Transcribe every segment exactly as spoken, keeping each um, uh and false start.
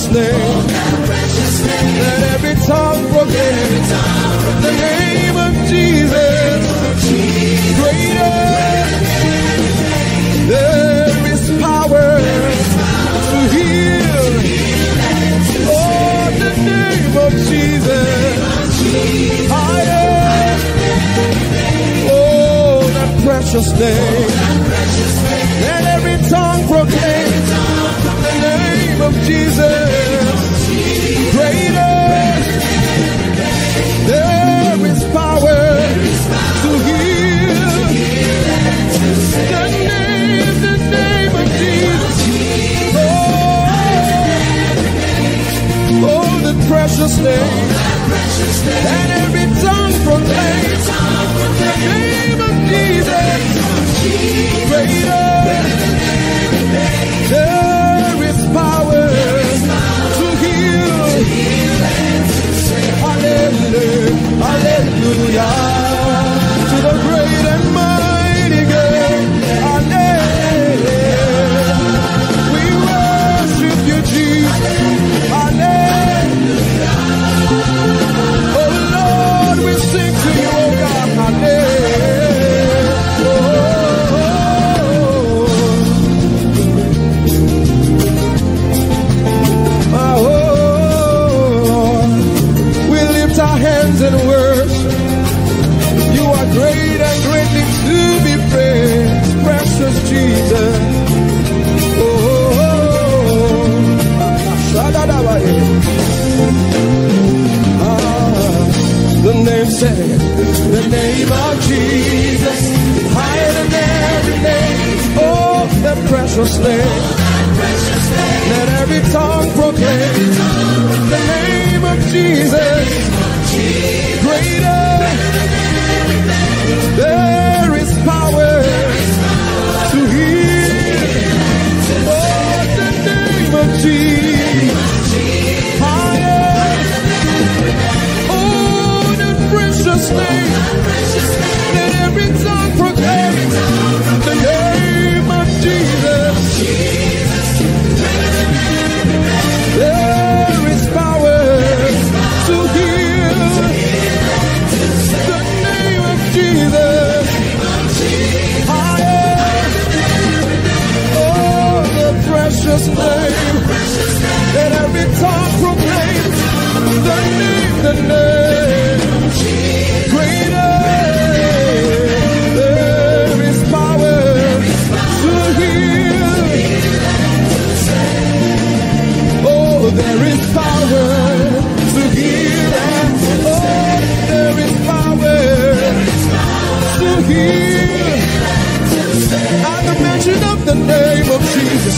name. Let every tongue proclaim the name of Jesus. Greater. There is power to heal. Oh, the name of Jesus. Higher. Oh, that precious name. Let every tongue proclaim the name of Jesus. Greater. There is power to heal. The name, the name of Jesus. Oh, oh, the precious name. And every tongue proclaims the name of Jesus. Greater. There is power to heal. Hallelujah. Hallelujah. To the great and mighty God. Hallelujah. We worship you, Jesus. Hallelujah. Oh Lord, we sing to you, oh God. Hallelujah. Oh, oh, oh. We lift our hands and worship. You are great and greatly to be praised, precious Jesus. Oh, oh, oh. Ah, the name said, the name of Jesus, higher than every name. Oh, the precious name. Let every tongue proclaim the name of Jesus. Greater. There is power to heal. Oh, the name of Jesus. Higher. Oh, the precious name. Let every tongue proclaim the name of Jesus. There is power to heal. The name of Jesus. Higher. Oh, the precious name. Let every tongue proclaim the name, the name. Greater. There is power to heal. Oh, there is power to heal. Oh, there is power to heal. At the mention of the name of Jesus,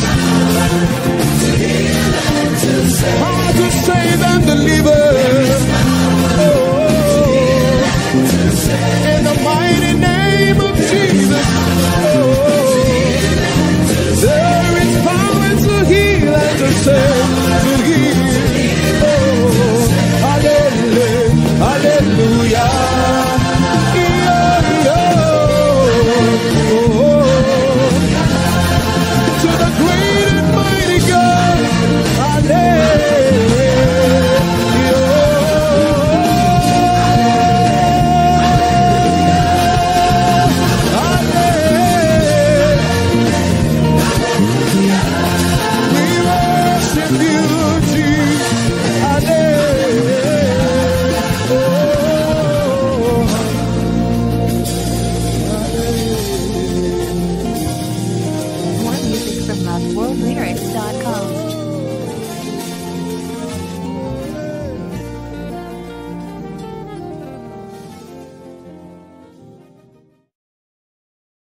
how to save and deliver. Oh, in the mighty name of Jesus. Oh, there is power to heal and to save, to heal. Oh, hallelujah, hallelujah. Yeah, yeah. Oh, to the great and mighty God. Hallelujah. More music from love world lyrics dot com.